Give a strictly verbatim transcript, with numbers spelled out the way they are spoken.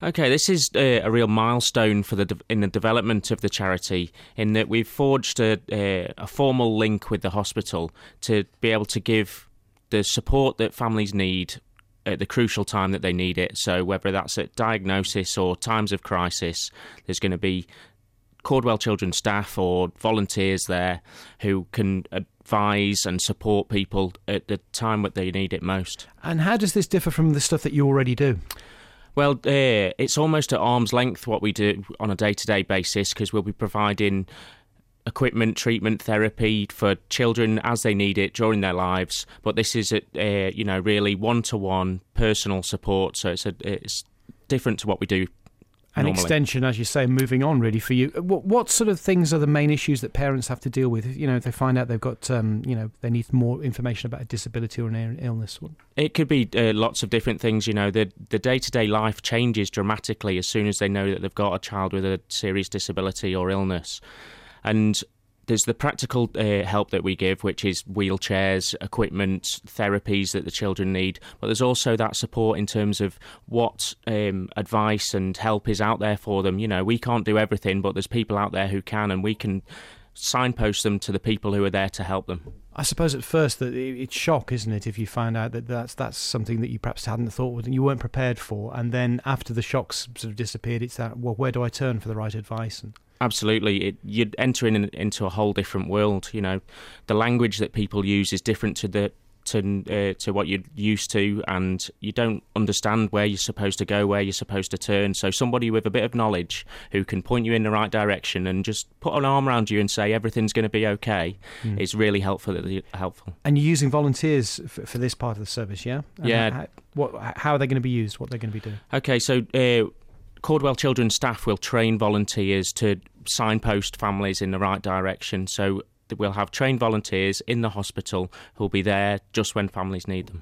Okay, this is uh, a real milestone for the de- in the development of the charity, in that we've forged a, a, a formal link with the hospital to be able to give the support that families need at the crucial time that they need it. So whether that's at diagnosis or times of crisis, there's going to be Caudwell Children's staff or volunteers there who can advise and support people at the time that they need it most. And how does this differ from the stuff that you already do? Well, uh, it's almost at arm's length what we do on a day-to-day basis, because we'll be providing equipment, treatment, therapy for children as they need it during their lives. But this is, a, uh, you know, really one-to-one personal support. So it's a, it's different to what we do. An normally. Extension, as you say, moving on really for you. What, what sort of things are the main issues that parents have to deal with? You know, if they find out they've got, um, you know, they need more information about a disability or an illness. It could be uh, lots of different things. You know, the the day to day life changes dramatically as soon as they know that they've got a child with a serious disability or illness, and there's the practical uh, help that we give, which is wheelchairs, equipment, therapies that the children need. But there's also that support in terms of what um, advice and help is out there for them. You know, we can't do everything, but there's people out there who can, and we can signpost them to the people who are there to help them. I suppose at first that it's shock, isn't it, if you find out that that's that's something that you perhaps hadn't thought of and you weren't prepared for, and then after the shocks sort of disappeared, it's that, well, where do I turn for the right advice? And Absolutely. It, you'd enter in, into a whole different world. You know, the language that people use is different to the to uh, to what you're used to, and you don't understand where you're supposed to go, where you're supposed to turn. So somebody with a bit of knowledge who can point you in the right direction and just put an arm around you and say everything's going to be okay mm. is really helpful. Helpful. And you're using volunteers for, for this part of the service, yeah? And yeah. How, what, how are they going to be used? What are they going to be doing? Okay, so Uh, Caudwell Children's staff will train volunteers to signpost families in the right direction. So we'll have trained volunteers in the hospital who'll be there just when families need them.